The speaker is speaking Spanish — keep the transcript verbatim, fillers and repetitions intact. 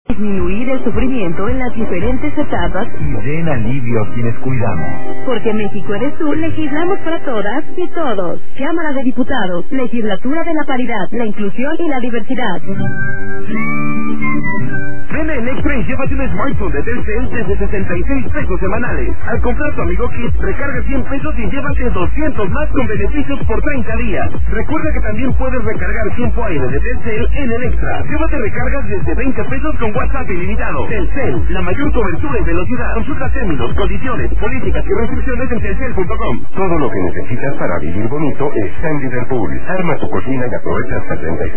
Disminuir el sufrimiento en las diferentes etapas y den alivio a quienes cuidamos. Porque México eres tú, legislamos para todas y todos. Cámara de Diputados, Legislatura de la Paridad, la Inclusión y la Diversidad. Ven a Electra y llévate un smartphone de Telcel desde sesenta y seis pesos semanales. Al comprar tu Amigo Kit, recarga cien pesos y llévate doscientos más con beneficios por treinta días. Recuerda que también puedes recargar tiempo aire de Telcel en Electra. Llévate recargas desde veinte pesos con WhatsApp ilimitado. Telcel, la mayor cobertura y velocidad. Consulta términos, condiciones, políticas y restricciones en telcel punto com. Todo lo que necesitas para vivir bonito está en Liverpool. Arma tu cocina y aprovecha hasta treinta y